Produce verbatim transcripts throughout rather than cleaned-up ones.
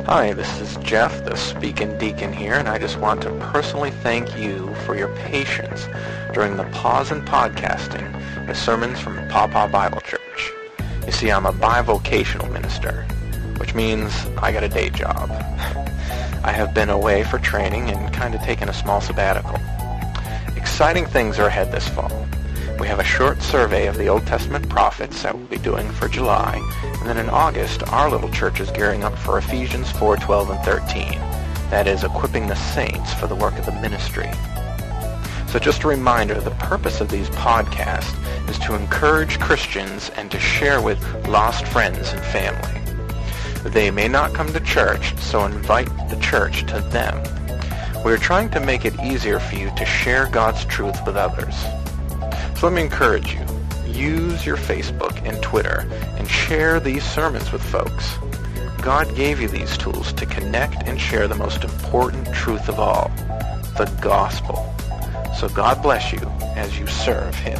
Hi, this is Jeff, the Speaking Deacon here, and I just want to personally thank you for your patience during the pause in podcasting the sermons from Pawpaw Bible Church. You see, I'm a bivocational minister, which means I got a day job. I have been away for training and kind of taken a small sabbatical. Exciting things are ahead this fall. We have a short survey of the Old Testament prophets that we'll be doing for July, and then in August, our little church is gearing up for Ephesians four, twelve, and thirteen. That is, equipping the saints for the work of the ministry. So just a reminder, the purpose of these podcasts is to encourage Christians and to share with lost friends and family. They may not come to church, so invite the church to them. We're trying to make it easier for you to share God's truth with others. So let me encourage you, use your Facebook and Twitter and share these sermons with folks. God gave you these tools to connect and share the most important truth of all, the gospel. So God bless you as you serve Him.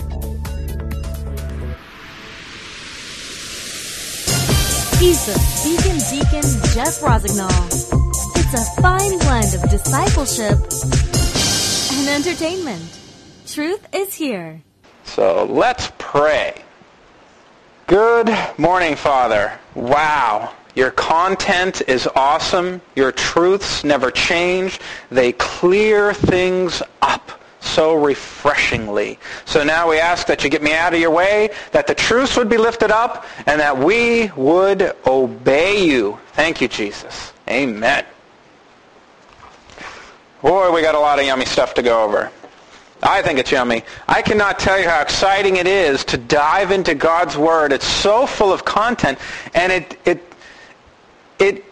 He's the Speaking Deacon Jeff Rosignol. It's a fine blend of discipleship and entertainment. Truth is here. So let's pray. Good morning, Father. Wow. Your content is awesome. Your truths never change. They clear things up so refreshingly. So now we ask that you get me out of your way, that the truths would be lifted up, and that we would obey you. Thank you, Jesus. Amen. Boy, we got a lot of yummy stuff to go over. I think it's yummy. I cannot tell you how exciting it is to dive into God's Word. It's so full of content, and it it it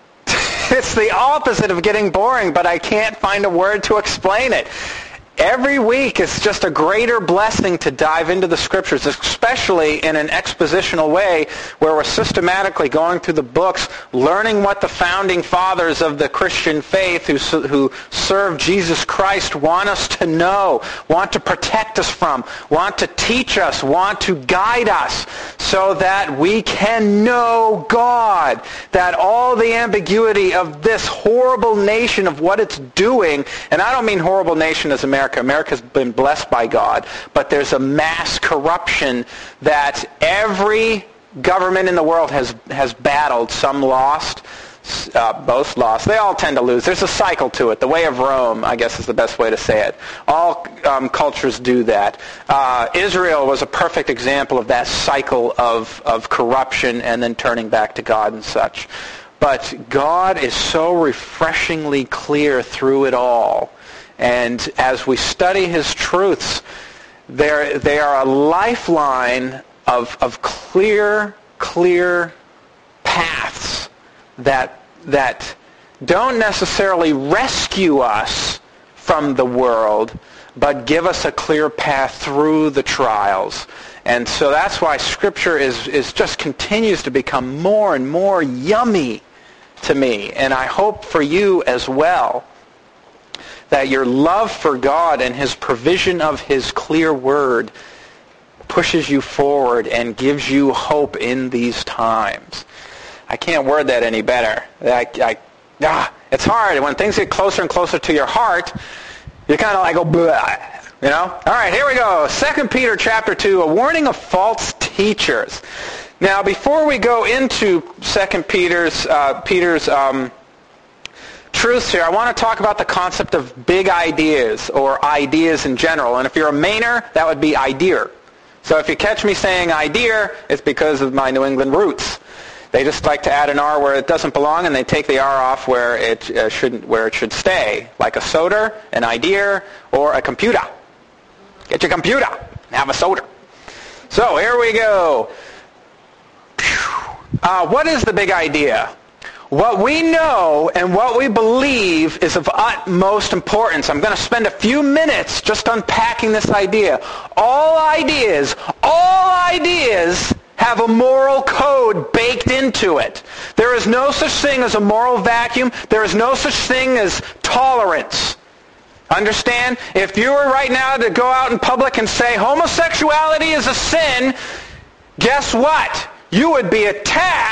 it's the opposite of getting boring, but I can't find a word to explain it. Every week is just a greater blessing to dive into the Scriptures, especially in an expositional way where we're systematically going through the books, learning what the founding fathers of the Christian faith who, who serve Jesus Christ want us to know, want to protect us from, want to teach us, want to guide us so that we can know God, that all the ambiguity of this horrible nation of what it's doing, and I don't mean horrible nation as America, America's been blessed by God, but there's a mass corruption that every government in the world has has battled. Some lost, uh, both lost. They all tend to lose. There's a cycle to it. The way of Rome, I guess, is the best way to say it. All um, cultures do that. Uh, Israel was a perfect example of that cycle of, of corruption and then turning back to God and such. But God is so refreshingly clear through it all. And as we study His truths, they're, they are a lifeline of, of clear, clear paths that, that don't necessarily rescue us from the world, but give us a clear path through the trials. And so that's why Scripture is, is just continues to become more and more yummy to me. And I hope for you as well, that your love for God and His provision of His clear Word pushes you forward and gives you hope in these times. I can't word that any better. I, I, ah, it's hard. When things get closer and closer to your heart, you kind of like go, blah, you know? All right, here we go. Second Peter chapter two, a warning of false teachers. Now, before we go into Second Peter's, uh, Peter's, um, truths here, I want to talk about the concept of big ideas or ideas in general. And if you're a Mainer, that would be idea. So if you catch me saying idea, it's because of my New England roots. They just like to add an R where it doesn't belong, and they take the R off where it uh, shouldn't, where it should stay, like a soda, an idea, or a computer. Get your computer and have a soda. So here we go. Uh, what is the big idea? What we know and what we believe is of utmost importance. I'm going to spend a few minutes just unpacking this idea. All ideas, all ideas have a moral code baked into it. There is no such thing as a moral vacuum. There is no such thing as tolerance. Understand? If you were right now to go out in public and say homosexuality is a sin, guess what? You would be attacked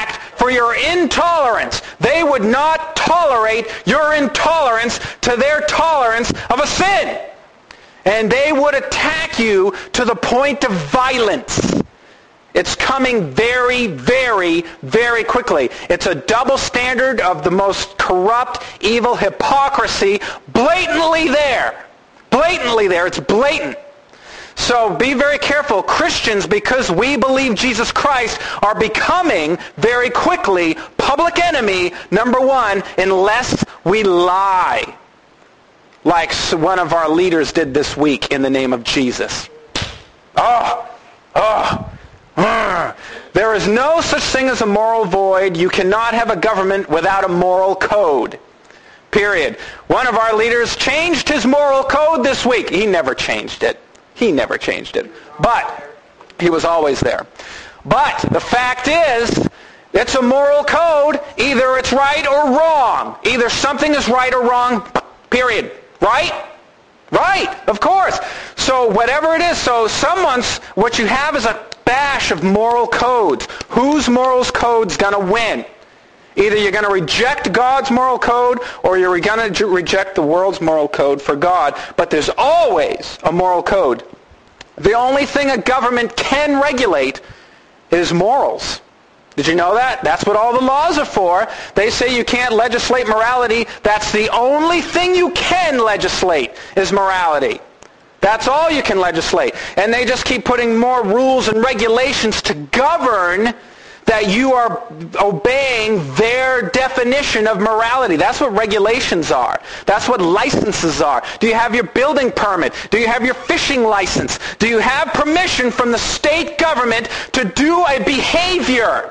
for your intolerance. They would not tolerate your intolerance to their tolerance of a sin. And they would attack you to the point of violence. It's coming very, very, very quickly. It's a double standard of the most corrupt, evil hypocrisy blatantly there. Blatantly there. It's blatant. So be very careful. Christians, because we believe Jesus Christ, are becoming very quickly public enemy number one unless we lie. Like one of our leaders did this week in the name of Jesus. Oh, oh. There is no such thing as a moral void. You cannot have a government without a moral code. Period. One of our leaders changed his moral code this week. He never changed it. He never changed it. But he was always there. But the fact is, it's a moral code. Either it's right or wrong. Either something is right or wrong, period. Right? Right, of course. So whatever it is, so someone's, what you have is a bash of moral codes. Whose moral code's going to win? Either you're going to reject God's moral code or you're going to reject the world's moral code for God. But there's always a moral code. The only thing a government can regulate is morals. Did you know that? That's what all the laws are for. They say you can't legislate morality. That's the only thing you can legislate is morality. That's all you can legislate. And they just keep putting more rules and regulations to govern that you are obeying their definition of morality. That's what regulations are. That's what licenses are. Do you have your building permit? Do you have your fishing license? Do you have permission from the state government to do a behavior?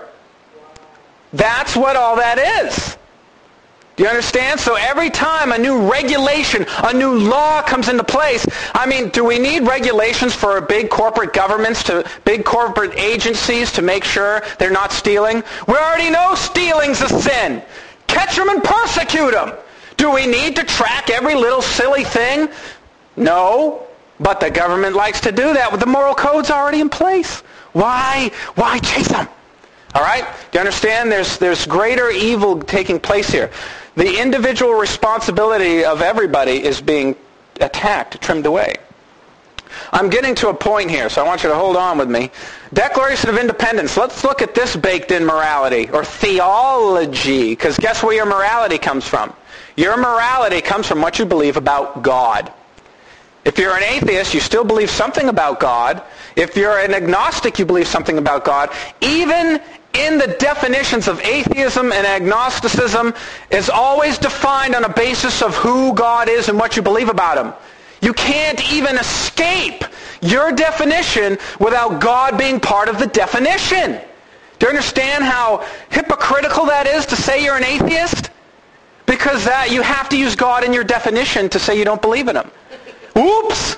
That's what all that is. Do you understand? So every time a new regulation, a new law comes into place, I mean, do we need regulations for big corporate governments, to big corporate agencies to make sure they're not stealing? We already know stealing's a sin. Catch them and persecute them. Do we need to track every little silly thing? No. But the government likes to do that with the moral codes already in place. Why? Why chase them? All right? Do you understand? There's, there's greater evil taking place here. The individual responsibility of everybody is being attacked, trimmed away. I'm getting to a point here, so I want you to hold on with me. Declaration of Independence. Let's look at this baked-in morality, or theology, because guess where your morality comes from? Your morality comes from what you believe about God. If you're an atheist, you still believe something about God. If you're an agnostic, you believe something about God. Even in the definitions of atheism and agnosticism is always defined on a basis of who God is and what you believe about Him. You can't even escape your definition without God being part of the definition. Do you understand how hypocritical that is to say you're an atheist? Because that you have to use God in your definition to say you don't believe in Him. Oops!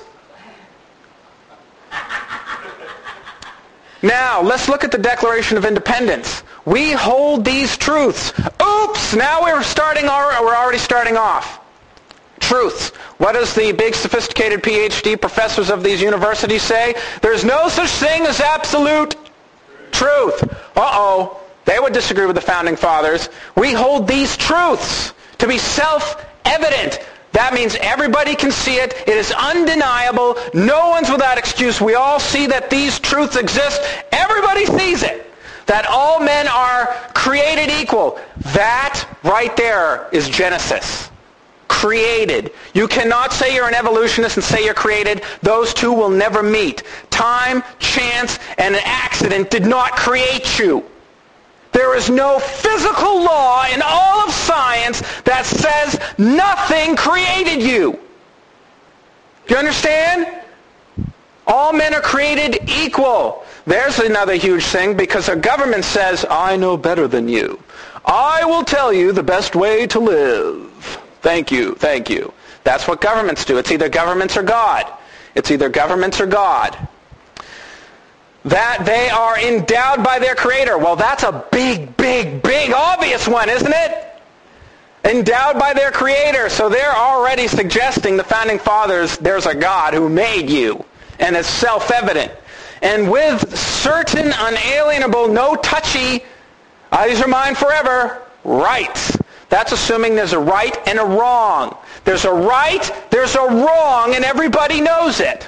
Now, let's look at the Declaration of Independence. We hold these truths. Oops! Now we're starting our, we're already starting off. Truths. What does the big sophisticated P H D professors of these universities say? There's no such thing as absolute truth. Uh-oh. They would disagree with the Founding Fathers. We hold these truths to be self-evident. That means everybody can see it. It is undeniable. No one's without excuse. We all see that these truths exist. Everybody sees it. That all men are created equal. That right there is Genesis. Created. You cannot say you're an evolutionist and say you're created. Those two will never meet. Time, chance, and an accident did not create you. There is no physical law in all of science that says nothing created you. Do you understand? All men are created equal. There's another huge thing, because a government says, I know better than you. I will tell you the best way to live. Thank you, thank you. That's what governments do. It's either governments or God. It's either governments or God. That they are endowed by their Creator. Well, that's a big, big, big obvious one, isn't it? Endowed by their Creator. So they're already suggesting, the Founding Fathers, there's a God who made you. And it's self-evident. And with certain unalienable, no-touchy Ah, these are mine forever. Right. That's assuming there's a right and a wrong. There's a right, there's a wrong, and everybody knows it.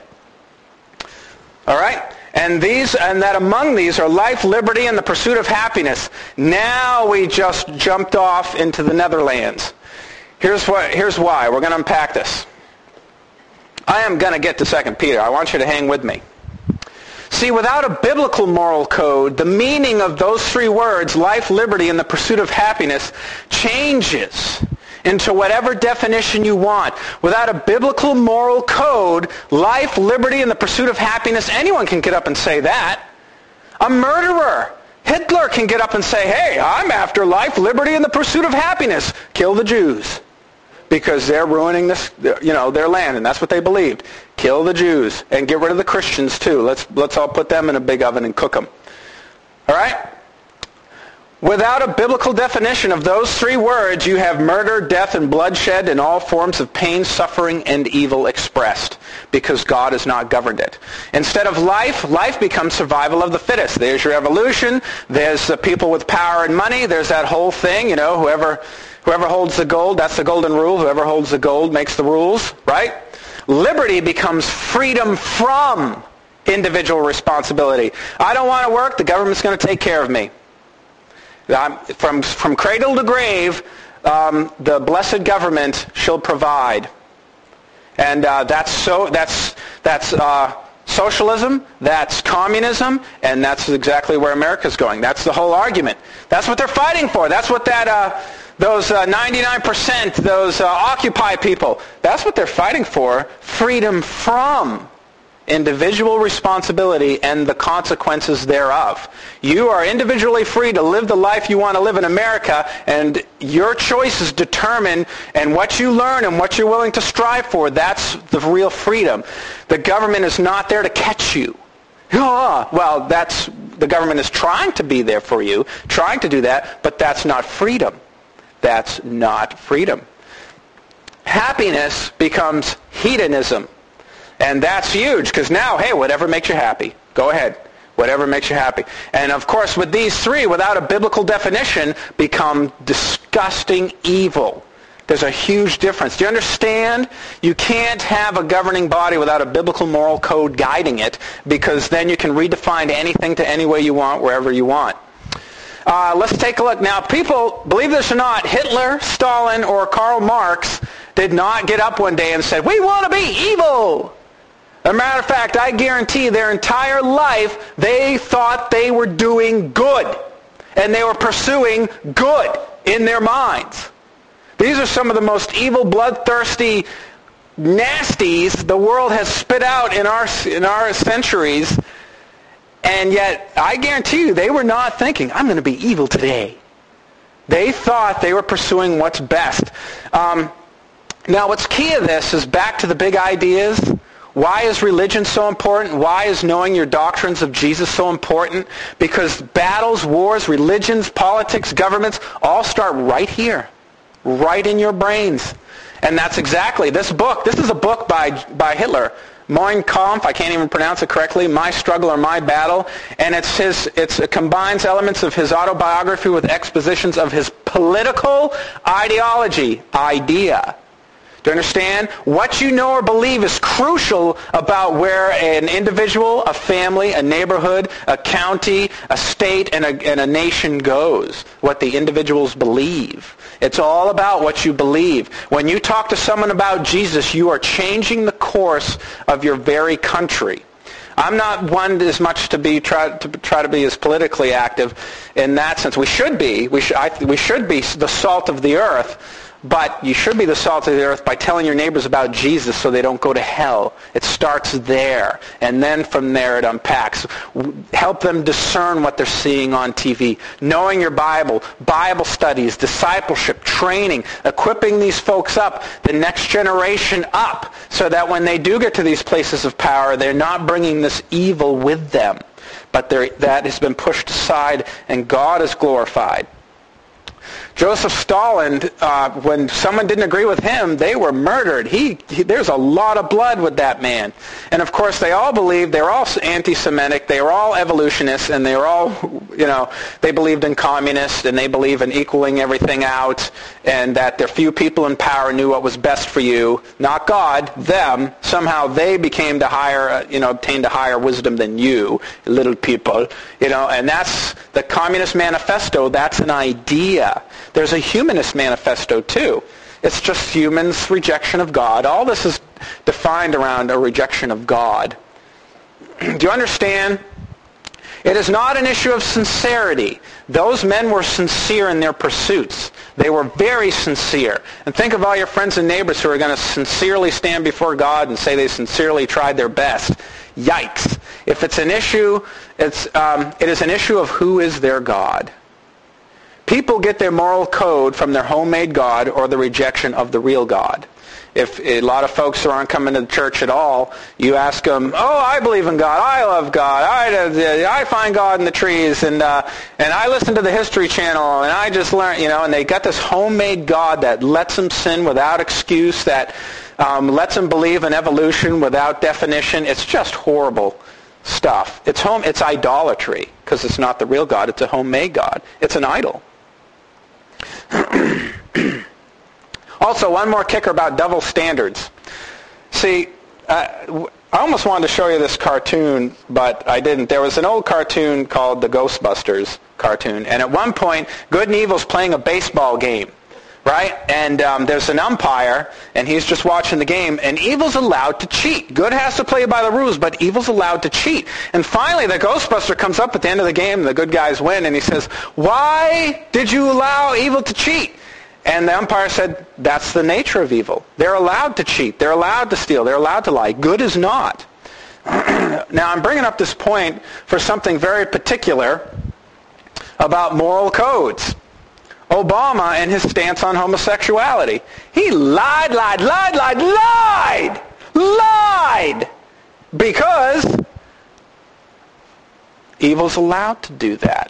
All right? And these, and that among these are life, liberty, and the pursuit of happiness. Now we just jumped off into the Netherlands. Here's what. Here's why. We're going to unpack this. I am going to get to Second Peter. I want you to hang with me. See, without a biblical moral code, the meaning of those three words, life, liberty, and the pursuit of happiness, changes into whatever definition you want. Without a biblical moral code, life, liberty, and the pursuit of happiness, anyone can get up and say that. A murderer, Hitler, can get up and say, hey, I'm after life, liberty, and the pursuit of happiness. Kill the Jews. Because they're ruining this, you know, their land, and that's what they believed. Kill the Jews and get rid of the Christians too. Let's let's all put them in a big oven and cook them. All right? Without a biblical definition of those three words, you have murder, death, and bloodshed, and all forms of pain, suffering, and evil expressed, because God has not governed it. Instead of life, life becomes survival of the fittest. There's your evolution. There's the people with power and money. There's that whole thing, you know, whoever whoever holds the gold, that's the golden rule. Whoever holds the gold makes the rules, right? Liberty becomes freedom from individual responsibility. I don't want to work. The government's going to take care of me. Um, from from cradle to grave, um, the blessed government shall provide, and uh, that's so that's that's uh, socialism, that's communism, and that's exactly where America's going. That's the whole argument. That's what they're fighting for. That's what that uh, those uh, ninety-nine percent, those uh, Occupy people. That's what they're fighting for: freedom from individual responsibility and the consequences thereof. You are individually free to live the life you want to live in America, and your choices determine, and what you learn and what you're willing to strive for, that's the real freedom. The government is not there to catch you. Oh, well, that's the government is trying to be there for you, trying to do that, but that's not freedom. That's not freedom. Happiness becomes hedonism. And that's huge, because now, hey, whatever makes you happy. Go ahead. Whatever makes you happy. And of course, with these three, without a biblical definition, become disgusting evil. There's a huge difference. Do you understand? You can't have a governing body without a biblical moral code guiding it, because then you can redefine anything to any way you want, wherever you want. Uh, let's take a look. Now, people, believe this or not, Hitler, Stalin, or Karl Marx did not get up one day and said, we want to be evil. As a matter of fact, I guarantee their entire life, they thought they were doing good. And they were pursuing good in their minds. These are some of the most evil, bloodthirsty nasties the world has spit out in our, in our centuries. And yet, I guarantee you, they were not thinking, I'm going to be evil today. They thought they were pursuing what's best. Um, now, what's key to this is back to the big ideas. Why is religion so important? Why is knowing your doctrines of Jesus so important? Because battles, wars, religions, politics, governments all start right here, right in your brains. And that's exactly this book. This is a book by by Hitler, Mein Kampf. I can't even pronounce it correctly. My Struggle or My Battle, and it's his. It's, it combines elements of his autobiography with expositions of his political ideology, idea. Do you understand? What you know or believe is crucial about where an individual, a family, a neighborhood, a county, a state, and a, and a nation goes. What the individuals believe. It's all about what you believe. When you talk to someone about Jesus, you are changing the course of your very country. I'm not one as much to be try to try to be as politically active in that sense. We should be. We should. I, we should be the salt of the earth. But you should be the salt of the earth by telling your neighbors about Jesus so they don't go to hell. It starts there. And then from there it unpacks. Help them discern what they're seeing on T V. Knowing your Bible, Bible studies, discipleship, training, equipping these folks up, the next generation up, so that when they do get to these places of power, they're not bringing this evil with them. But that has been pushed aside and God is glorified. Joseph Stalin, uh, when someone didn't agree with him, they were murdered. He, he, there's a lot of blood with that man. And of course, they all believed, they were all anti-Semitic, they were all evolutionists, and they were all, you know, they believed in communists, and they believed in equaling everything out, and that the few people in power knew what was best for you, not God, them. Somehow they became the higher, you know, obtained a higher wisdom than you, little people, you know, and that's the Communist Manifesto. That's an idea. There's a Humanist Manifesto too. It's just humans' rejection of God. All this is defined around a rejection of God. Do you understand? It is not an issue of sincerity. Those men were sincere in their pursuits. They were very sincere. And think of all your friends and neighbors who are going to sincerely stand before God and say they sincerely tried their best. Yikes. If it's an issue, it's, um, it is an issue of who is their God. People get their moral code from their homemade God or the rejection of the real God. If a lot of folks who aren't coming to the church at all, you ask them, oh, I believe in God, I love God, I, I find God in the trees, and uh, and I listen to the History Channel, and I just learn, you know, and they got this homemade God that lets them sin without excuse, that um, lets them believe in evolution without definition. It's just horrible stuff. It's home. It's idolatry, because it's not the real God. It's a homemade God. It's an idol. Also, one more kicker about double standards. See, uh, I almost wanted to show you this cartoon, but I didn't. There was an old cartoon called the Ghostbusters cartoon, and at one point, good and evil's playing a baseball game, right? And um, there's an umpire, and he's just watching the game, and evil's allowed to cheat. Good has to play by the rules, but evil's allowed to cheat. And finally, the Ghostbuster comes up at the end of the game, and the good guys win, and he says, why did you allow evil to cheat? And the umpire said, that's the nature of evil. They're allowed to cheat. They're allowed to steal. They're allowed to lie. Good is not. Now, I'm bringing up this point for something very particular about moral codes. Obama and his stance on homosexuality. He lied, lied, lied, lied, lied, lied, because evil's allowed to do that.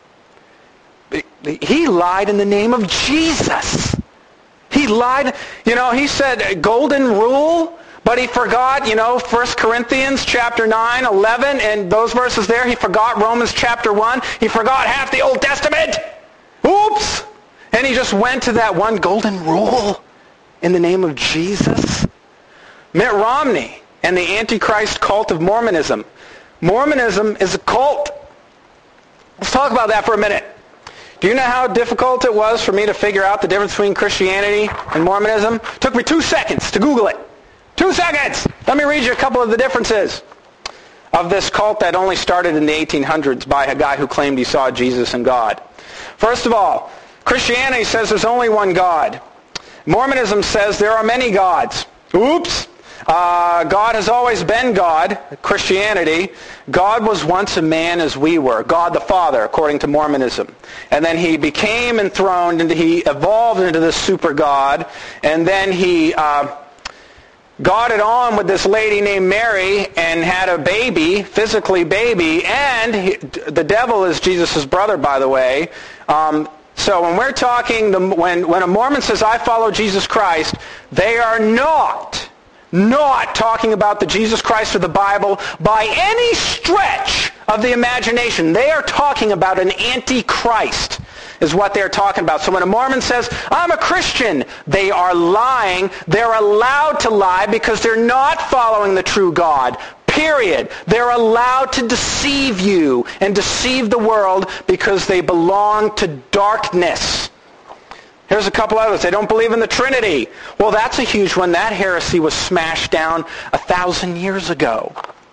He lied in the name of Jesus. He lied, you know, he said golden rule, but he forgot, you know, First Corinthians chapter nine, eleven, and those verses there. He forgot Romans chapter one. He forgot half the Old Testament. Oops! And he just went to that one golden rule in the name of Jesus. Mitt Romney and the Antichrist cult of Mormonism. Mormonism is a cult. Let's talk about that for a minute. Do you know how difficult it was for me to figure out the difference between Christianity and Mormonism? It took me two seconds to Google it. Two seconds! Let me read you a couple of the differences of this cult that only started in the eighteen hundreds by a guy who claimed he saw Jesus and God. First of all, Christianity says there's only one God. Mormonism says there are many gods. Oops! Uh, God has always been God, Christianity. God was once a man as we were, God the Father, according to Mormonism. And then he became enthroned, and he evolved into this super God, and then he uh, got it on with this lady named Mary and had a baby, physically baby, and he, the devil is Jesus' brother, by the way. Um, so when we're talking, the, when, when a Mormon says, I follow Jesus Christ, they are not Not talking about the Jesus Christ of the Bible by any stretch of the imagination. They are talking about an antichrist, is what they're talking about. So when a Mormon says, I'm a Christian, they are lying. They're allowed to lie because they're not following the true God. Period. They're allowed to deceive you and deceive the world because they belong to darkness. Here's a couple others. They don't believe in the Trinity. Well, that's a huge one. That heresy was smashed down a thousand years ago.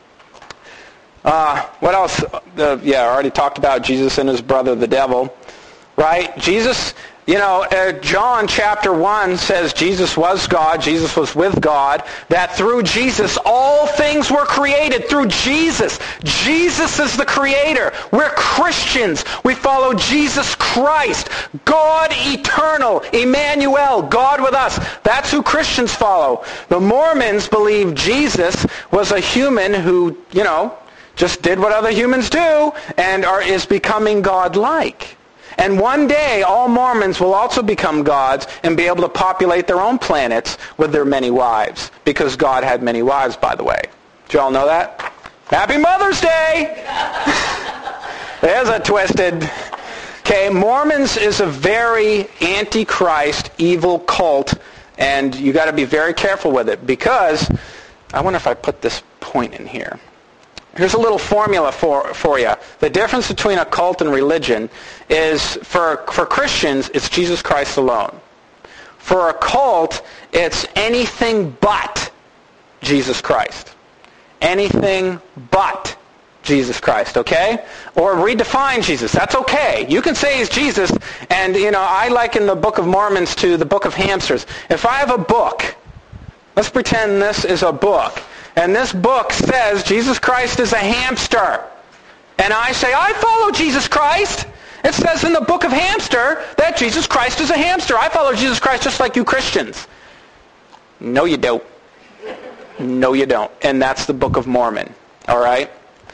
Uh, what else? Uh, yeah, I already talked about Jesus and his brother, the devil. Right? Jesus, you know, uh, John chapter one says Jesus was God, Jesus was with God, that through Jesus all things were created. Through Jesus. Jesus is the creator. We're Christians. We follow Jesus Christ. God eternal. Emmanuel. God with us. That's who Christians follow. The Mormons believe Jesus was a human who, you know, just did what other humans do and are, is becoming God-like. And one day, all Mormons will also become gods and be able to populate their own planets with their many wives. Because God had many wives, by the way. Did you all know that? Happy Mother's Day! There's a twisted... Okay, Mormons is a very antichrist, evil cult, and you got to be very careful with it because, I wonder if I put this point in here. Here's a little formula for, for you. The difference between a cult and religion is, for, for Christians, it's Jesus Christ alone. For a cult, it's anything but Jesus Christ. Anything but Jesus Christ, okay? Or redefine Jesus. That's okay. You can say he's Jesus, and, you know, I liken the Book of Mormons to the Book of Hamsters. If I have a book, let's pretend this is a book, and this book says Jesus Christ is a hamster, and I say, I follow Jesus Christ. It says in the Book of Hamster that Jesus Christ is a hamster. I follow Jesus Christ just like you Christians. No, you don't. No, you don't. And that's the Book of Mormon, all right?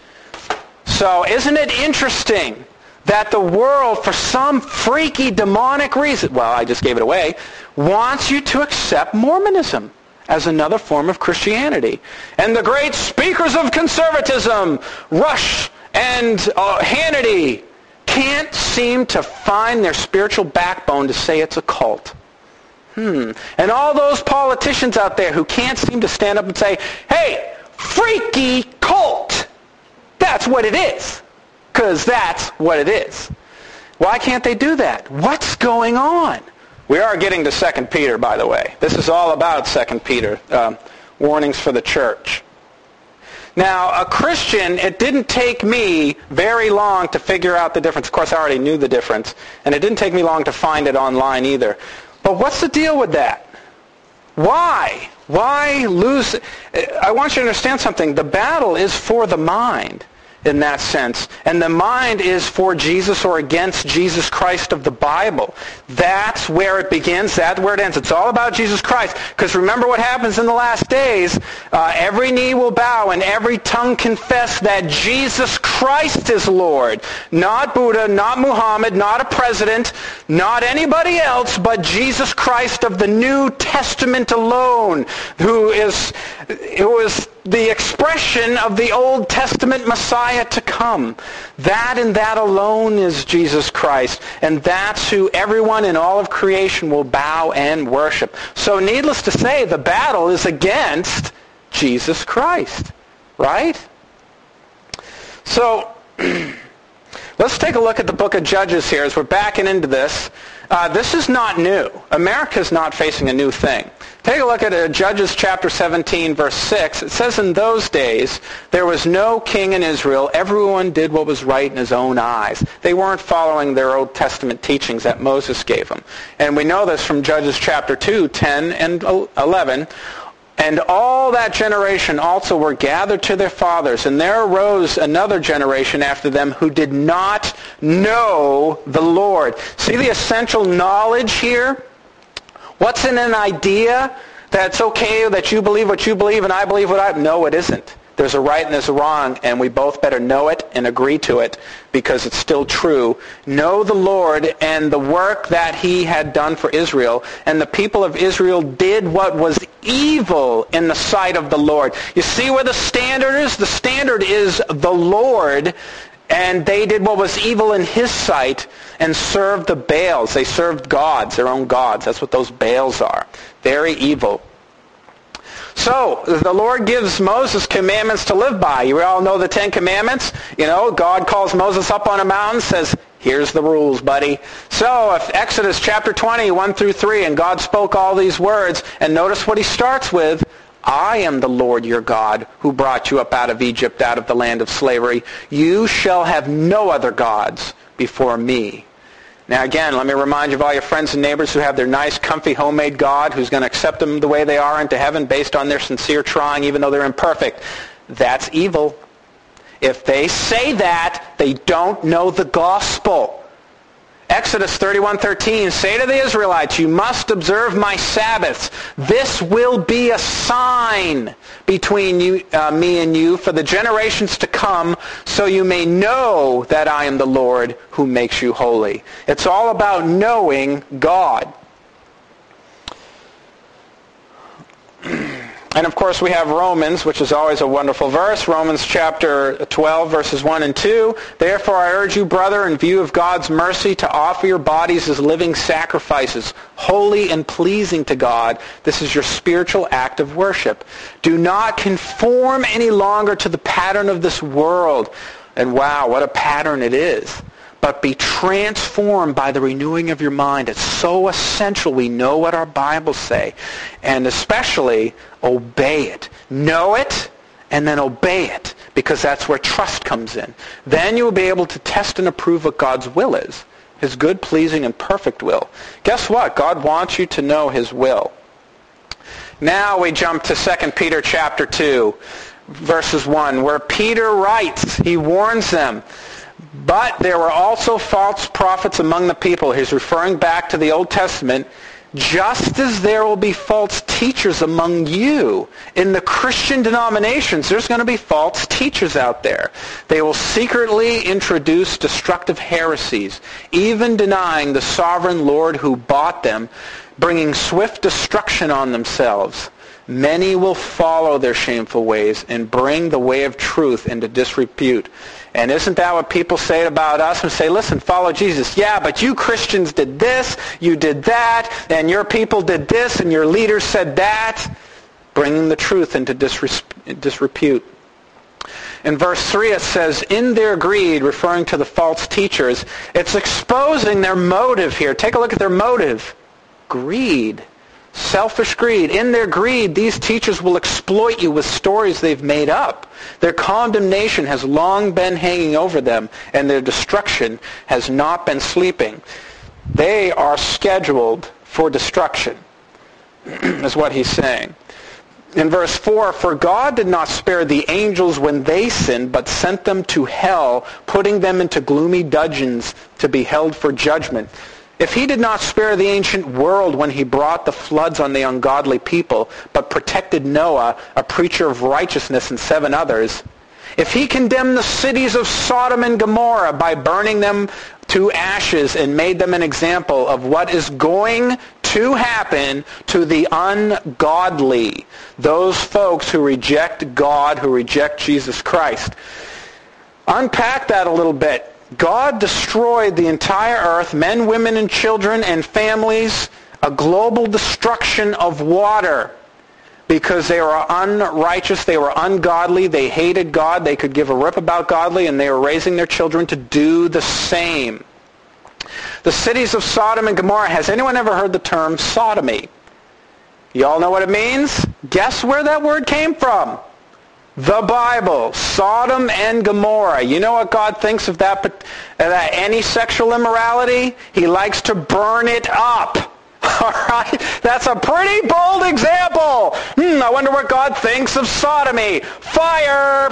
So isn't it interesting that the world, for some freaky demonic reason, well, I just gave it away, wants you to accept Mormonism as another form of Christianity. And the great speakers of conservatism, Rush and uh, Hannity, can't seem to find their spiritual backbone to say it's a cult. Hmm. And all those politicians out there who can't seem to stand up and say, hey, freaky cult! That's what it is. Because that's what it is. Why can't they do that? What's going on? We are getting to Second Peter, by the way. This is all about Second Peter. Um, warnings for the church. Now, a Christian, it didn't take me very long to figure out the difference. Of course, I already knew the difference. And it didn't take me long to find it online either. But what's the deal with that? Why? Why lose? I want you to understand something. The battle is for the mind in that sense. And the mind is for Jesus or against Jesus Christ of the Bible. That's where it begins. That's where it ends. It's all about Jesus Christ. Because remember what happens in the last days. Uh, every knee will bow and every tongue confess that Jesus Christ is Lord. Not Buddha, not Muhammad, not a president, not anybody else, but Jesus Christ of the New Testament alone, who is, who is the expression of the Old Testament Messiah to come. That and that alone is Jesus Christ. And that's who everyone in all of creation will bow and worship. So needless to say, the battle is against Jesus Christ. Right? So, let's take a look at the book of Judges here as we're backing into this. Uh, this is not new. America's not facing a new thing. Take a look at uh, Judges chapter seventeen, verse six. It says, in those days, there was no king in Israel. Everyone did what was right in his own eyes. They weren't following their Old Testament teachings that Moses gave them. And we know this from Judges chapter two, ten and eleven. And all that generation also were gathered to their fathers, and there arose another generation after them who did not know the Lord. See the essential knowledge here? What's in an idea that it's okay that you believe what you believe and I believe what I... No, it isn't. There's a right and there's a wrong, and we both better know it and agree to it because it's still true. Know the Lord and the work that he had done for Israel, and the people of Israel did what was evil in the sight of the Lord. You see where the standard is? The standard is the Lord, and they did what was evil in his sight and served the Baals. They served gods, their own gods. That's what those Baals are. Very evil. So, the Lord gives Moses commandments to live by. You all know the Ten Commandments. You know, God calls Moses up on a mountain, says, here's the rules, buddy. So, if Exodus chapter twenty, one through three, and God spoke all these words, and notice what he starts with, I am the Lord your God who brought you up out of Egypt, out of the land of slavery. You shall have no other gods before me. Now again, let me remind you of all your friends and neighbors who have their nice, comfy, homemade God who's going to accept them the way they are into heaven based on their sincere trying, even though they're imperfect. That's evil. If they say that, they don't know the gospel. Exodus thirty-one thirteen, say to the Israelites, you must observe my Sabbaths. This will be a sign between you, uh, me and you for the generations to come, so you may know that I am the Lord who makes you holy. It's all about knowing God. And of course we have Romans, which is always a wonderful verse. Romans chapter twelve, verses one and two. Therefore I urge you, brother, in view of God's mercy, to offer your bodies as living sacrifices, holy and pleasing to God. This is your spiritual act of worship. Do not conform any longer to the pattern of this world. And wow, what a pattern it is. But be transformed by the renewing of your mind. It's so essential we know what our Bibles say. And especially, obey it. Know it, and then obey it. Because that's where trust comes in. Then you will be able to test and approve what God's will is. His good, pleasing, and perfect will. Guess what? God wants you to know His will. Now we jump to Second Peter chapter two, verses one, where Peter writes, he warns them, but there were also false prophets among the people. He's referring back to the Old Testament. Just as there will be false teachers among you. In the Christian denominations, there's going to be false teachers out there. They will secretly introduce destructive heresies, even denying the sovereign Lord who bought them, bringing swift destruction on themselves. Many will follow their shameful ways and bring the way of truth into disrepute. And isn't that what people say about us? And say, listen, follow Jesus. Yeah, but you Christians did this, you did that, and your people did this, and your leaders said that. Bringing the truth into disres- disrepute. In verse three it says, in their greed, referring to the false teachers, it's exposing their motive here. Take a look at their motive. Greed. Selfish greed. In their greed, these teachers will exploit you with stories they've made up. Their condemnation has long been hanging over them, and their destruction has not been sleeping. They are scheduled for destruction, is what he's saying. In verse four, for God did not spare the angels when they sinned, but sent them to hell, putting them into gloomy dungeons to be held for judgment. If he did not spare the ancient world when he brought the floods on the ungodly people, but protected Noah, a preacher of righteousness, and seven others, if he condemned the cities of Sodom and Gomorrah by burning them to ashes and made them an example of what is going to happen to the ungodly, those folks who reject God, who reject Jesus Christ. Unpack that a little bit. God destroyed the entire earth, men, women, and children, and families, a global destruction of water because they were unrighteous, they were ungodly, they hated God, they could give a rip about godly, and they were raising their children to do the same. The cities of Sodom and Gomorrah, has anyone ever heard the term sodomy? You all know what it means? Guess where that word came from? The Bible, Sodom and Gomorrah. You know what God thinks of that, that any sexual immorality? He likes to burn it up. All right? That's a pretty bold example. Hmm, I wonder what God thinks of sodomy. Fire.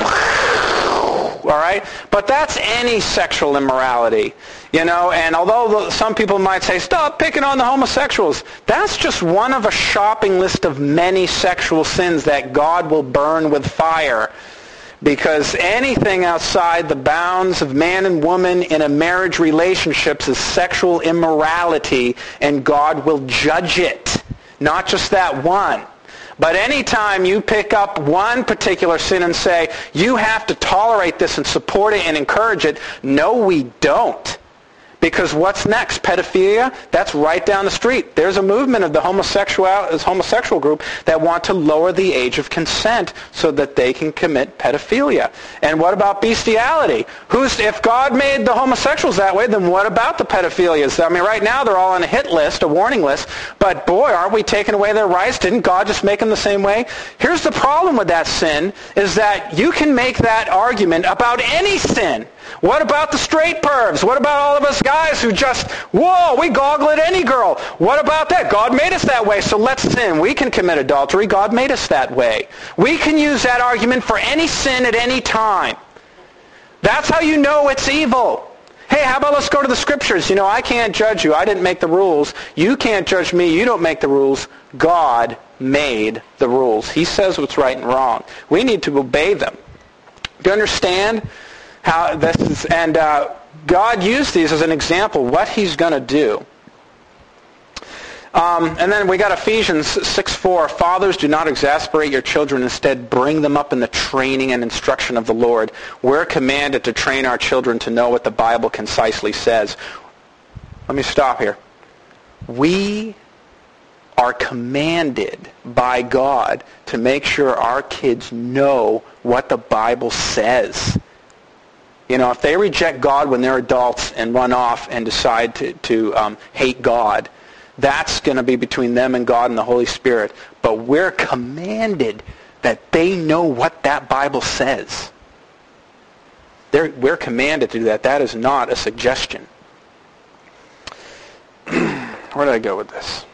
All right? But that's any sexual immorality. You know, and although some people might say, stop picking on the homosexuals, that's just one of a shopping list of many sexual sins that God will burn with fire. Because anything outside the bounds of man and woman in a marriage relationship is sexual immorality, and God will judge it. Not just that one. But anytime you pick up one particular sin and say, you have to tolerate this and support it and encourage it, no, we don't. Because what's next? Pedophilia? That's right down the street. There's a movement of the homosexual, homosexual group that want to lower the age of consent so that they can commit pedophilia. And what about bestiality? Who's, if God made the homosexuals that way, then what about the pedophilias? I mean, right now they're all on a hit list, a warning list, but boy, aren't we taking away their rights? Didn't God just make them the same way? Here's the problem with that sin, is that you can make that argument about any sin. What about the straight pervs? What about all of us guys who just, whoa, we goggle at any girl? What about that? God made us that way, so let's sin. We can commit adultery. God made us that way. We can use that argument for any sin at any time. That's how you know it's evil. Hey, how about let's go to the scriptures? You know, I can't judge you. I didn't make the rules. You can't judge me. You don't make the rules. God made the rules. He says what's right and wrong. We need to obey them. Do you understand how this is? And uh, God used these as an example, what he's going to do. Um, and then we got Ephesians six four. Fathers, do not exasperate your children. Instead, bring them up in the training and instruction of the Lord. We're commanded to train our children to know what the Bible concisely says. Let me stop here. We are commanded by God to make sure our kids know what the Bible says. You know, if they reject God when they're adults and run off and decide to, to um, hate God, that's going to be between them and God and the Holy Spirit. But we're commanded that they know what that Bible says. They're, we're commanded to do that. That is not a suggestion. Where did I go with this?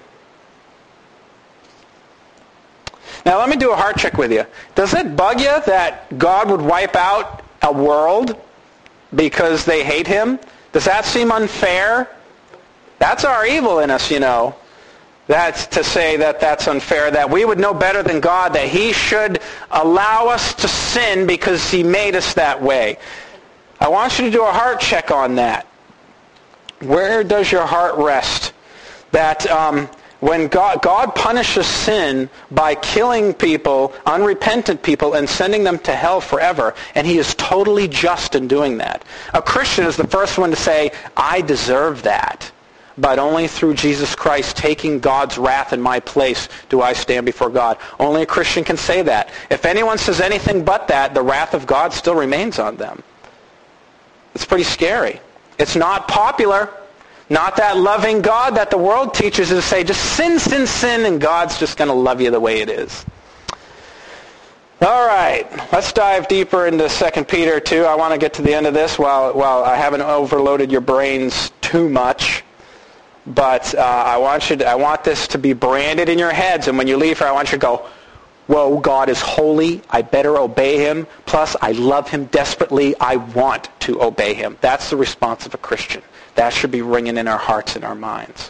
Now let me do a heart check with you. Does it bug you that God would wipe out a world because they hate him? Does that seem unfair? That's our evil in us, you know. That's to say that that's unfair, that we would know better than God, that he should allow us to sin because he made us that way. I want you to do a heart check on that. Where does your heart rest? That um, when God, God punishes sin by killing people, unrepentant people, and sending them to hell forever, and he is totally just in doing that. A Christian is the first one to say, I deserve that. But only through Jesus Christ taking God's wrath in my place do I stand before God. Only a Christian can say that. If anyone says anything but that, the wrath of God still remains on them. It's pretty scary. It's not popular. Not that loving God that the world teaches us to say, just sin, sin, sin, and God's just going to love you the way it is. All right, let's dive deeper into Second Peter two. I want to get to the end of this while, while I haven't overloaded your brains too much. But uh, I want you to, I want this to be branded in your heads, and when you leave here, I want you to go, whoa, God is holy. I better obey him. Plus, I love him desperately. I want to obey him. That's the response of a Christian. That should be ringing in our hearts and our minds.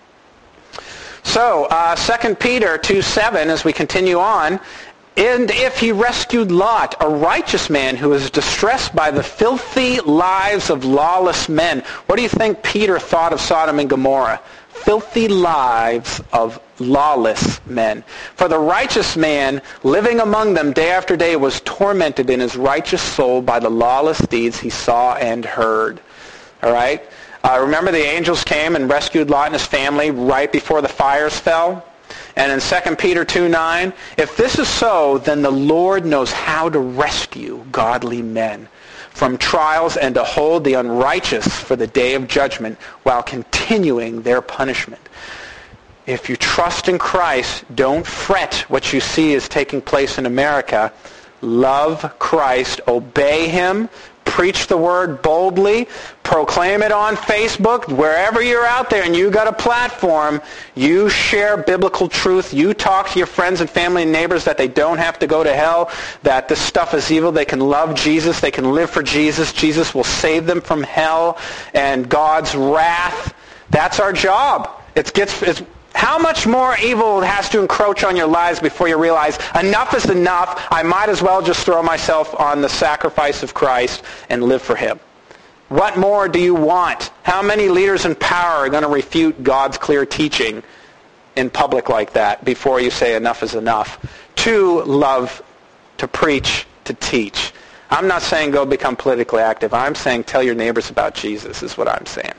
So, uh, Second Peter two seven, as we continue on, and if he rescued Lot, a righteous man who was distressed by the filthy lives of lawless men. What do you think Peter thought of Sodom and Gomorrah? Filthy lives of lawless men. For the righteous man living among them day after day was tormented in his righteous soul by the lawless deeds he saw and heard. All right? Uh, remember the angels came and rescued Lot and his family right before the fires fell? And in Second Peter two nine, if this is so, then the Lord knows how to rescue godly men from trials and to hold the unrighteous for the day of judgment while continuing their punishment. If you trust in Christ, don't fret what you see is taking place in America. Love Christ, obey him, preach the word boldly, proclaim it on Facebook, wherever you're out there and you got a platform, you share biblical truth, you talk to your friends and family and neighbors that they don't have to go to hell, that this stuff is evil, they can love Jesus, they can live for Jesus, Jesus will save them from hell and God's wrath. That's our job. It gets... It's, How much more evil has to encroach on your lives before you realize enough is enough, I might as well just throw myself on the sacrifice of Christ and live for him? What more do you want? How many leaders in power are going to refute God's clear teaching in public like that before you say enough is enough? To love, to preach, to teach. I'm not saying go become politically active. I'm saying tell your neighbors about Jesus is what I'm saying.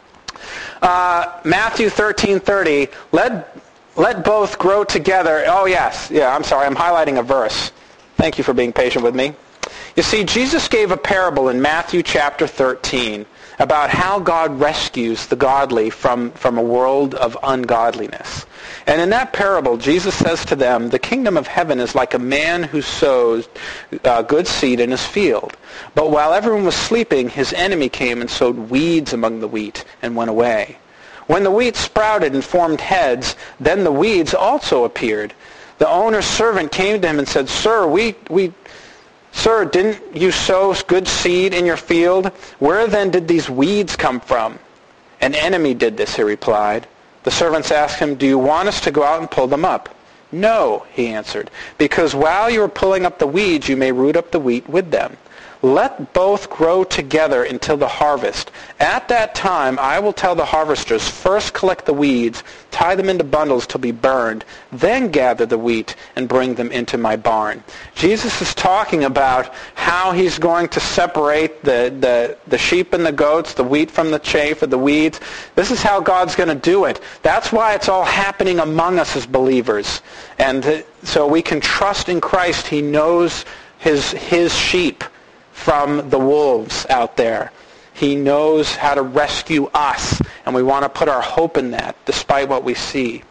Uh, Matthew thirteen thirty, let, let both grow together. Oh, yes. Yeah, I'm sorry. I'm highlighting a verse. Thank you for being patient with me. You see, Jesus gave a parable in Matthew chapter thirteen about how God rescues the godly from, from a world of ungodliness. And in that parable, Jesus says to them, the kingdom of heaven is like a man who sows uh, good seed in his field. But while everyone was sleeping, his enemy came and sowed weeds among the wheat and went away. When the wheat sprouted and formed heads, then the weeds also appeared. The owner's servant came to him and said, Sir, we, we, Sir, didn't you sow good seed in your field? Where then did these weeds come from? An enemy did this, he replied. The servants asked him, do you want us to go out and pull them up? No, he answered, because while you are pulling up the weeds, you may root up the wheat with them. Let both grow together until the harvest. At that time, I will tell the harvesters, first collect the weeds, tie them into bundles to be burned, then gather the wheat and bring them into my barn. Jesus is talking about how he's going to separate the, the, the sheep and the goats, the wheat from the chaff, or the weeds. This is how God's going to do it. That's why it's all happening among us as believers. And so we can trust in Christ. He knows his, his sheep from the wolves out there. He knows how to rescue us, and we want to put our hope in that, despite what we see.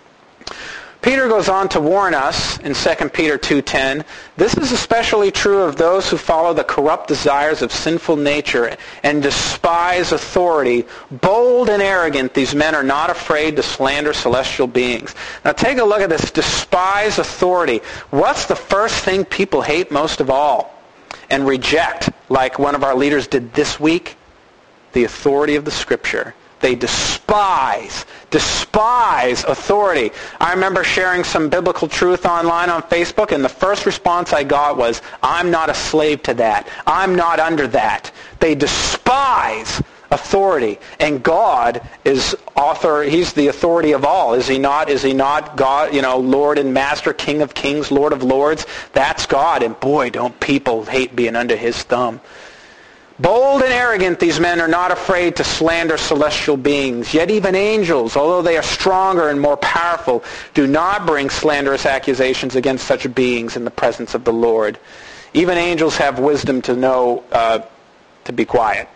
Peter goes on to warn us in Second Peter two ten, this is especially true of those who follow the corrupt desires of sinful nature and despise authority. Bold and arrogant, these men are not afraid to slander celestial beings. Now take a look at this, despise authority. What's the first thing people hate most of all and reject, like one of our leaders did this week? The authority of the Scripture. They despise, despise authority. I remember sharing some biblical truth online on Facebook, and the first response I got was, I'm not a slave to that. I'm not under that. They despise authority. And God is author, he's the authority of all. Is he not? Is he not God, you know, Lord and Master, King of Kings, Lord of Lords? That's God. And boy, don't people hate being under his thumb. Bold and arrogant, these men are not afraid to slander celestial beings. Yet even angels, although they are stronger and more powerful, do not bring slanderous accusations against such beings in the presence of the Lord. Even angels have wisdom to know uh, to be quiet.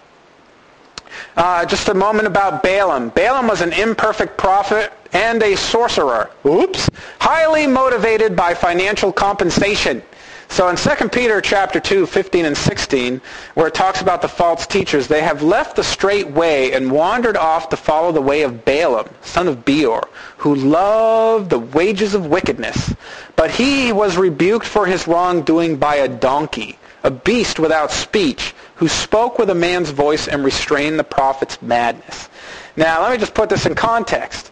Uh, just a moment about Balaam. Balaam was an imperfect prophet and a sorcerer. Oops. Highly motivated by financial compensation. So in Second Peter chapter two, fifteen and sixteen, where it talks about the false teachers, they have left the straight way and wandered off to follow the way of Balaam, son of Beor, who loved the wages of wickedness. But he was rebuked for his wrongdoing by a donkey, a beast without speech, who spoke with a man's voice and restrained the prophet's madness. Now, let me just put this in context.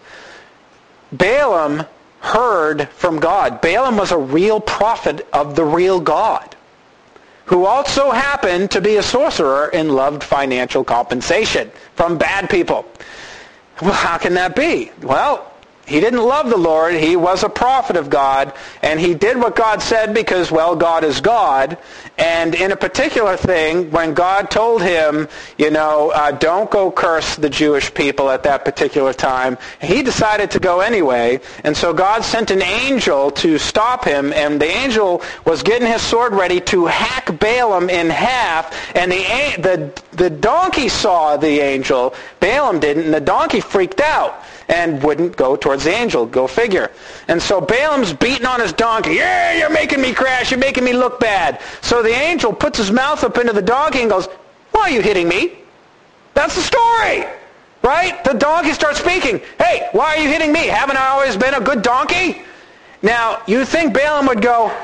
Balaam heard from God. Balaam was a real prophet of the real God, who also happened to be a sorcerer and loved financial compensation from bad people. Well, how can that be? Well, he didn't love the Lord. He was a prophet of God, and he did what God said because, well, God is God. And in a particular thing, when God told him, you know, uh, don't go curse the Jewish people at that particular time, he decided to go anyway. And so God sent an angel to stop him, and the angel was getting his sword ready to hack Balaam in half, and the the, the donkey saw the angel. Balaam didn't, and the donkey freaked out and wouldn't go towards the angel. Go figure. And so Balaam's beating on his donkey. Yeah, you're making me crash. You're making me look bad. So the angel puts his mouth up into the donkey and goes, why are you hitting me? That's the story. Right? The donkey starts speaking. Hey, why are you hitting me? Haven't I always been a good donkey? Now, you think Balaam would go,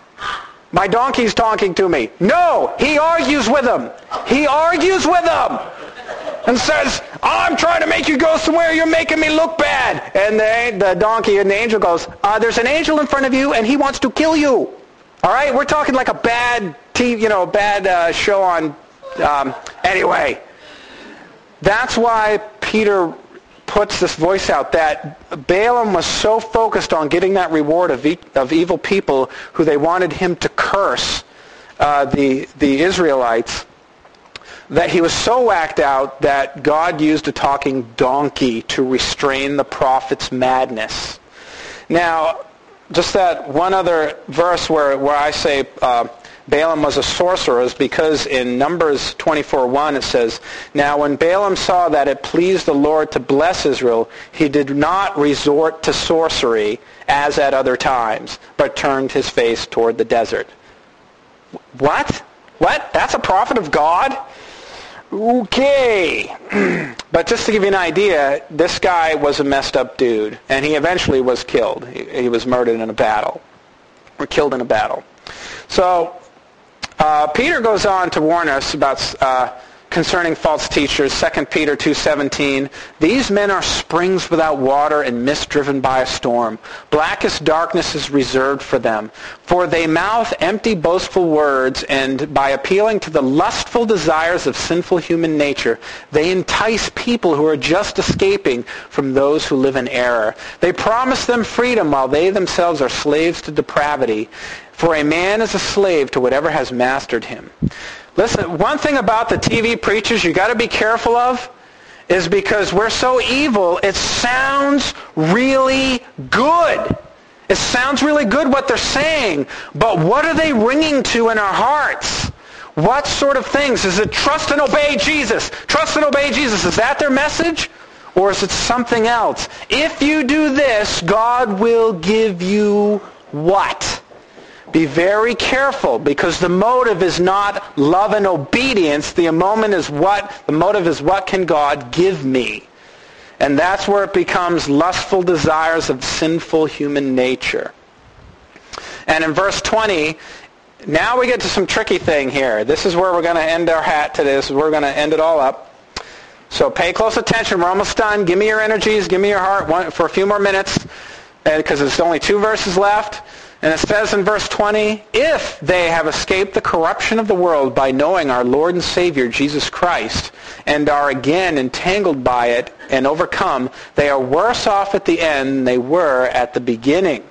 my donkey's talking to me. No, he argues with him. He argues with him. And says, I'm trying to make you go somewhere. You're making me look bad. And the, the donkey and the angel goes, uh, there's an angel in front of you, and he wants to kill you. All right? We're talking like a bad, T V, you know, bad uh, show on. Um, anyway, that's why Peter puts this voice out that Balaam was so focused on getting that reward of, e- of evil people who they wanted him to curse uh, the the Israelites, that he was so whacked out that God used a talking donkey to restrain the prophet's madness. Now, just that one other verse where, where I say uh, Balaam was a sorcerer is because in Numbers twenty-four one it says, now when Balaam saw that it pleased the Lord to bless Israel, he did not resort to sorcery as at other times, but turned his face toward the desert. What? What? That's a prophet of God? Okay. But just to give you an idea, this guy was a messed up dude, and he eventually was killed. He, he was murdered in a battle, or killed in a battle. So Uh, Peter goes on to warn us about uh, concerning false teachers. Second Peter two seventeen. These men are springs without water and mist driven by a storm. Blackest darkness is reserved for them. For they mouth empty, boastful words, and by appealing to the lustful desires of sinful human nature, they entice people who are just escaping from those who live in error. They promise them freedom while they themselves are slaves to depravity. For a man is a slave to whatever has mastered him. Listen, one thing about the T V preachers you got to be careful of is because we're so evil, it sounds really good. It sounds really good what they're saying, but what are they ringing to in our hearts? What sort of things? Is it trust and obey Jesus? Trust and obey Jesus. Is that their message? Or is it something else? If you do this, God will give you what? Be very careful, because the motive is not love and obedience. The moment is what? The motive is what can God give me? And that's where it becomes lustful desires of sinful human nature. And in verse twenty, now we get to some tricky thing here. This is where we're going to end our hat today. This is where we're going to end it all up. So pay close attention. We're almost done. Give me your energies. Give me your heart one, for a few more minutes, because there's only two verses left. And it says in verse twenty, if they have escaped the corruption of the world by knowing our Lord and Savior, Jesus Christ, and are again entangled by it and overcome, they are worse off at the end than they were at the beginning.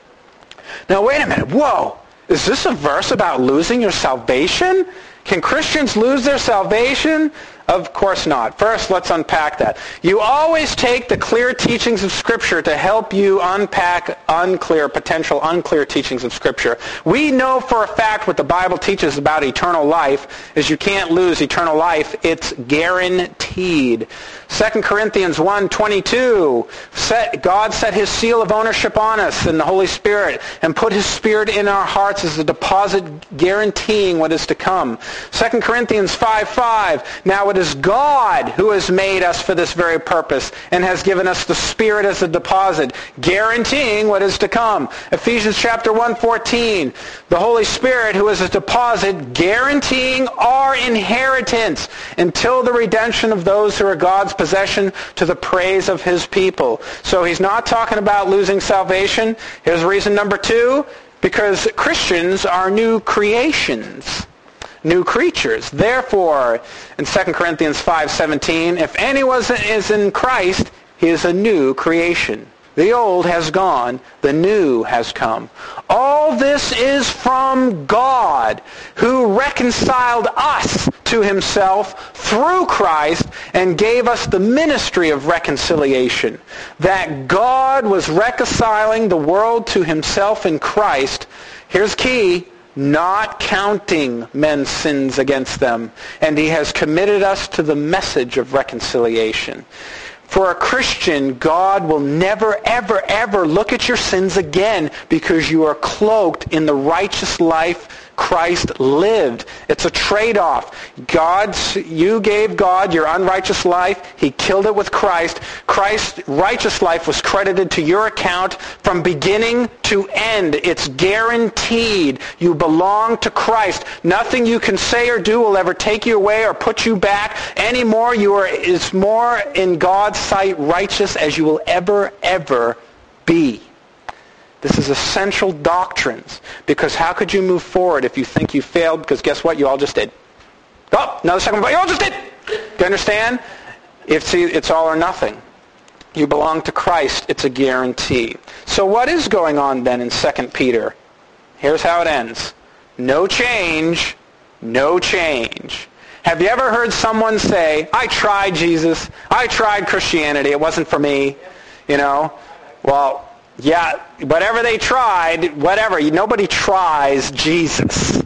Now wait a minute. Whoa. Is this a verse about losing your salvation? Can Christians lose their salvation? Of course not. First, let's unpack that. You always take the clear teachings of Scripture to help you unpack unclear, potential unclear teachings of Scripture. We know for a fact what the Bible teaches about eternal life is you can't lose eternal life. It's guaranteed. Second Corinthians one twenty-two, set, God set his seal of ownership on us in the Holy Spirit and put his Spirit in our hearts as a deposit guaranteeing what is to come. Second Corinthians five five, now it is God who has made us for this very purpose and has given us the Spirit as a deposit, guaranteeing what is to come. Ephesians chapter one fourteen, the Holy Spirit who is a deposit guaranteeing our inheritance until the redemption of those who are God's possession to the praise of his people. So he's not talking about losing salvation. Here's reason number two, because Christians are new creations. New creatures. Therefore, in Second Corinthians five seventeen, if anyone is in Christ, he is a new creation. The old has gone, the new has come. All this is from God, who reconciled us to himself through Christ and gave us the ministry of reconciliation. That God was reconciling the world to himself in Christ. Here's key. Not counting men's sins against them. And he has committed us to the message of reconciliation. For a Christian, God will never, ever, ever look at your sins again because you are cloaked in the righteous life Christ lived. It's a trade-off. God's, you gave God your unrighteous life. He killed it with Christ. Christ's righteous life was credited to your account from beginning to end. It's guaranteed. You belong to Christ. Nothing you can say or do will ever take you away or put you back anymore. You are as more in God's sight righteous as you will ever, ever be. This is essential doctrines, because how could you move forward if you think you failed? Because guess what? You all just did. Oh, another second, but you all just did. Do you understand? It's, it's all or nothing. You belong to Christ. It's a guarantee. So what is going on then in Second Peter? Here's how it ends. No change, no change. Have you ever heard someone say, I tried Jesus, I tried Christianity, it wasn't for me, you know? Well, yeah, whatever they tried, whatever, nobody tries Jesus.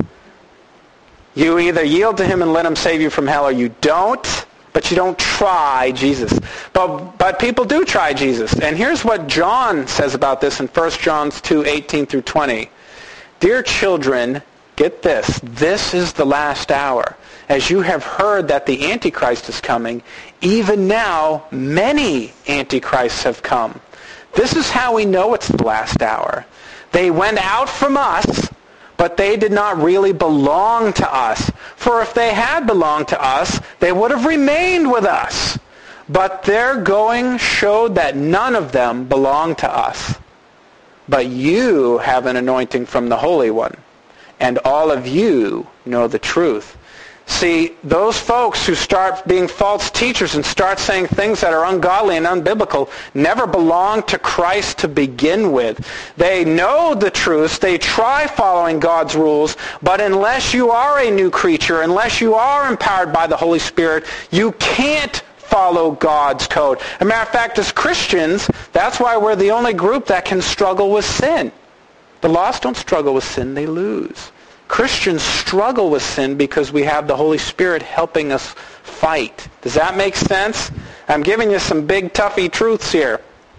You either yield to him and let him save you from hell, or you don't, but you don't try Jesus. But but people do try Jesus. And here's what John says about this in First John two, eighteen through twenty. Dear children, get this, this is the last hour. As you have heard that the Antichrist is coming, even now many Antichrists have come. This is how we know it's the last hour. They went out from us, but but they did not really belong to us. For if they had belonged to us, they would have remained with us. But their going showed that none of them belonged to us. But you have an anointing from the Holy One, and all of you know the truth. See, those folks who start being false teachers and start saying things that are ungodly and unbiblical never belonged to Christ to begin with. They know the truth. They try following God's rules. But unless you are a new creature, unless you are empowered by the Holy Spirit, you can't follow God's code. As a matter of fact, as Christians, that's why we're the only group that can struggle with sin. The lost don't struggle with sin, they lose. Christians struggle with sin because we have the Holy Spirit helping us fight. Does that make sense? I'm giving you some big toughy truths here.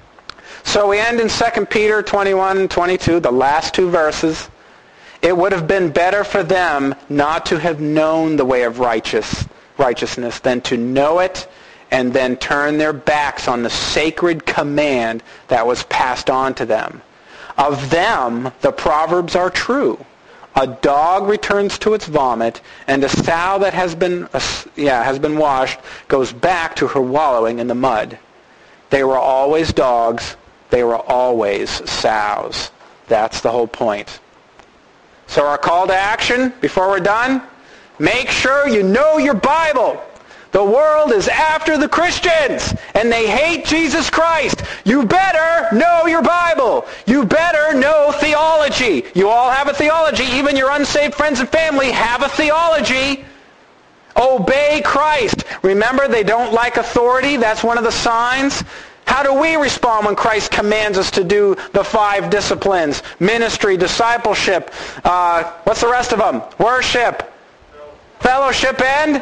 So we end in Second Peter twenty-one and twenty-two, the last two verses. It would have been better for them not to have known the way of righteous, righteousness than to know it and then turn their backs on the sacred command that was passed on to them. Of them, the Proverbs are true. A dog returns to its vomit, and a sow that has been, uh, yeah, has been washed goes back to her wallowing in the mud. They were always dogs. They were always sows. That's the whole point. So our call to action, before we're done, make sure you know your Bible. The world is after the Christians, and they hate Jesus Christ. You better know your Bible. You better know theology. You all have a theology. Even your unsaved friends and family have a theology. Obey Christ. Remember, they don't like authority. That's one of the signs. How do we respond when Christ commands us to do the five disciplines? Ministry, discipleship, uh, what's the rest of them? Worship, fellowship, and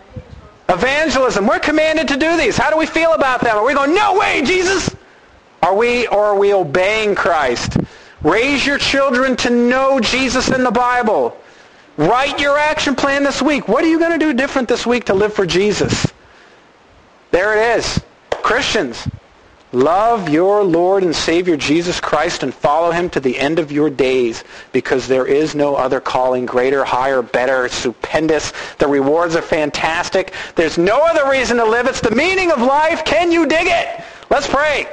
evangelism. We're commanded to do these. How do we feel about them? Are we going, no way, Jesus? Are we, or are we obeying Christ? Raise your children to know Jesus in the Bible. Write your action plan this week. What are you going to do different this week to live for Jesus? There it is. Christians, love your Lord and Savior Jesus Christ and follow Him to the end of your days, because there is no other calling greater, higher, better, stupendous. The rewards are fantastic. There's no other reason to live. It's the meaning of life. Can you dig it? Let's pray.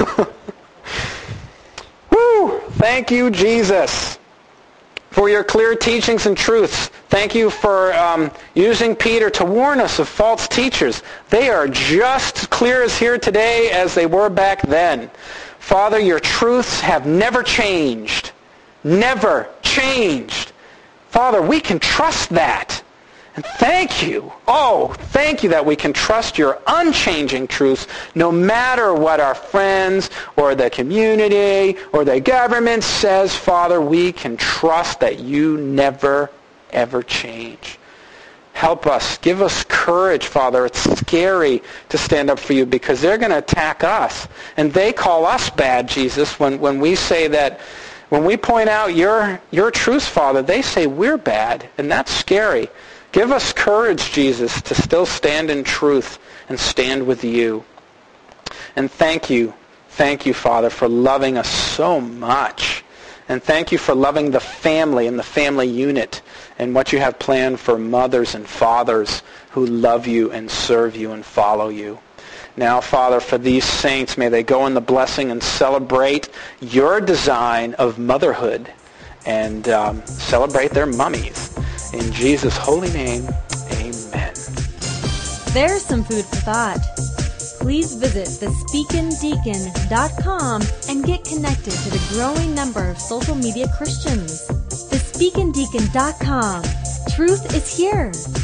Woo! Thank you, Jesus, for your clear teachings and truths. Thank you for um, using Peter to warn us of false teachers. They are just clear as here today as they were back then. Father, your truths have never changed. Never changed. Father, we can trust that. And thank you. Oh, thank you that we can trust your unchanging truths no matter what our friends or the community or the government says. Father, we can trust that you never, ever change. Help us. Give us courage, Father. It's scary to stand up for you because they're going to attack us. And they call us bad, Jesus, when, when we say that, when we point out your, your truths, Father, they say we're bad. And that's scary. Give us courage, Jesus, to still stand in truth and stand with you. And thank you, thank you, Father, for loving us so much. And thank you for loving the family and the family unit and what you have planned for mothers and fathers who love you and serve you and follow you. Now, Father, for these saints, may they go in the blessing and celebrate your design of motherhood and um, celebrate their mummies. In Jesus' holy name, amen. There's some food for thought. Please visit the speakin deacon dot com and get connected to the growing number of social media Christians. the speakin deacon dot com. Truth is here.